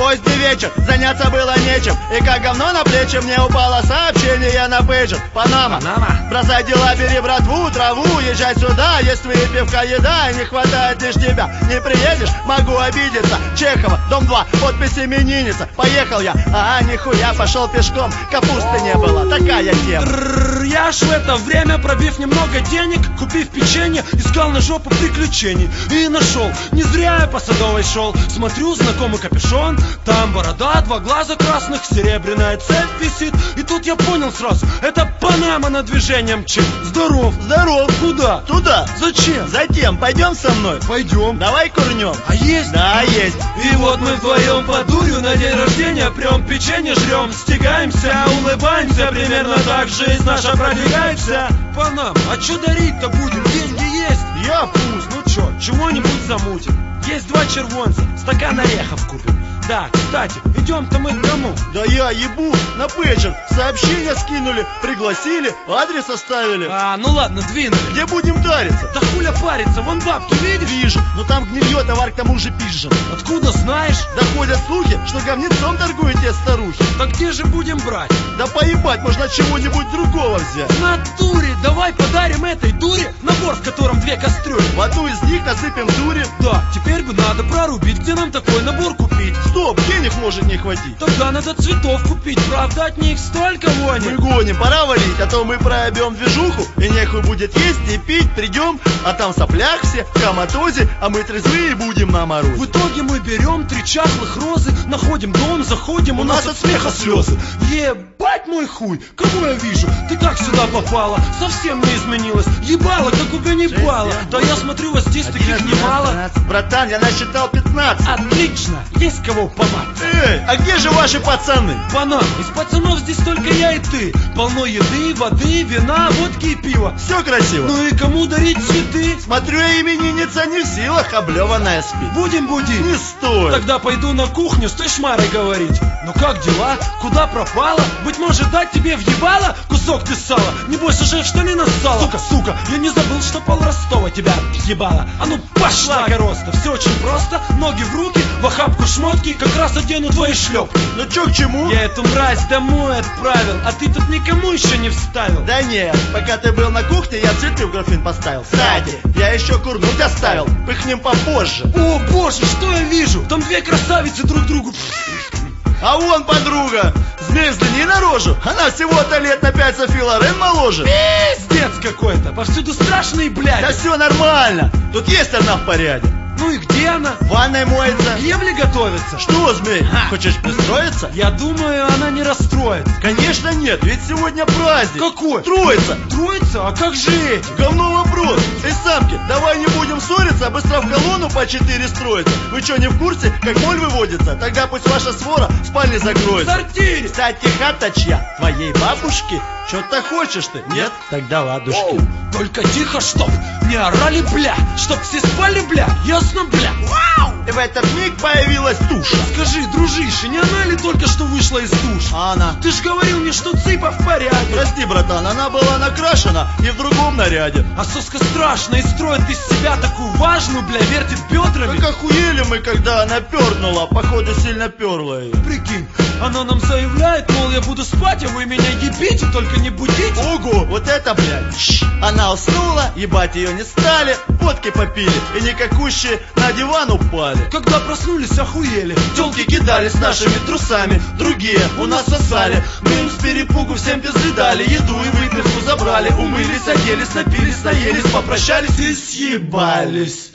Поздний вечер, заняться было нечем. И как говно на плечи мне упало сообщение на пейджер. Панама, бросай дела, бери братву, траву, езжай сюда, есть выпивка, еда, и не хватает лишь тебя. Не приедешь, могу обидеться. Чехова, дом 2, подпись именинница. Поехал я, нихуя, пошел пешком. Капусты не было, такая тема. Я ж в это время, пробив немного денег, купив печенье, искал на жопу приключений. И нашел, не зря я по Садовой шел. Смотрю, знакомый капюшон, там борода, 2 глаза красных, серебряная цепь висит. И тут я понял сразу, это Панама на движение мчит. Здоров. Здоров. Куда? Туда. Зачем? Затем, пойдем со мной? Пойдем. Давай курнем. А есть? Да, есть. И вот мы вдвоем по дурью на день рождения прям печенье жрем, стягаемся, улыбаемся, примерно так жизнь наша продвигается. Панам, а чё дарить-то будем? Деньги есть? Я пусть. Ну чё, чего-нибудь замутим. Есть 2 червонца, стакан орехов купим. Да, кстати, идем-то мы к кому? Да я ебу, на пейджер сообщения скинули, пригласили, адрес оставили. Ну ладно, двинули. Где будем тариться? Да хуля париться, вон бабки видишь? Вижу, но там гнилье, товар к тому же пижен. Откуда знаешь? Доходят слухи, что говнецом торгуете старухи. Так где же будем брать? Да поебать, можно чего-нибудь другого взять. В натуре, давай подарим этой дуре набор, в котором 2 кастрюли. В одну из них насыпем дури. Да, теперь бы надо прорубить, где нам такой набор купить. Стоп, денег может не хватить. Тогда надо цветов купить, правда от них столько вони. Мы гоним, пора валить, а то мы проебем движуху. И нехуй будет есть и пить, придем, а там в соплях все, в коматозе, а мы трезвые будем на морозе. В итоге мы берем 3 чахлых розы, находим дом, заходим, у нас от смеха слезы. Ебать мой хуй, кого я вижу? Ты как сюда попала? Совсем не изменилась. Ебала, как у Ганнибала. Да я смотрю, вас здесь таких немало. 12. Братан, я насчитал 15. Отлично, есть кого помать. Эй, а где же ваши пацаны? Банан, из пацанов здесь только я и ты. Полно еды, воды, вина, водки и пива. Все красиво. Ну и кому дарить цветы? Смотрю, именинница не в силах, облеванная спит. Будем будить? Не стоит. Тогда пойду на кухню с той шмарой говорить. Ну как дела? Куда пропала? Быть может, дать тебе въебало кусок ты сала? Небось уже в штаны нассала. Сука, я не забыл, что пол Ростова тебя въебала. А ну пошла, короста. Все очень просто, ноги в руки, в охапку шмотки, как раз одену твои шлепки. Ну чё к чему? Я эту мразь домой отправил, а ты тут никому еще не вставил. Да нет, пока ты был на кухне, я цветы в графин поставил. Кстати, я еще курнуть оставил, пыхнем попозже. О боже, что я вижу? Там 2 красавицы друг другу. А вон подруга, змей взгляни на рожу. Она всего-то лет на 5 Софи Лорен моложе. Пиздец какой-то, повсюду страшные блядь. Да все нормально, тут есть одна в порядке. Ну и где она? В ванной моется. К Емле готовится. Что, змей, хочешь пристроиться? Я думаю, она не расстроится. Конечно нет, ведь сегодня праздник. Какой? Троица. Троица? А как же эти? Говно вопрос. Эй, самки, давай не будем ссориться, а быстро в колонну по 4 строиться. Вы что, не в курсе, как моль выводится? Тогда пусть ваша свора в спальне закроется. В сортире. Кстати, хата чья? Твоей бабушки? Что-то хочешь ты? Нет? Тогда ладушки. Оу, только тихо, чтоб не орали, бля. Чтоб все спали, бля. Ясно, бля. Вау! И в этот миг появилась туша. Скажи, дружище, не она ли только что вышла из душа? А она? Ты ж говорил мне, что цыпа в порядке. Прости, братан, она была накрашена и в другом наряде. А соска страшная и строит из себя такую важную, бля, вертит бедрами. Как охуели мы, когда она пернула. Походу, сильно перла ее. Прикинь, она нам заявляет, мол, я буду спать, а вы меня ебите, только не будите. Ого, вот это, блядь. Она уснула, ебать ее не стали, водки попили и никакущие на диван упали. Когда проснулись, охуели. Тёлки кидались нашими трусами, другие у нас сосали. Мы им с перепугу всем пизды дали, еду и выпивку забрали. Умылись, оделись, напились, наелись, попрощались и съебались.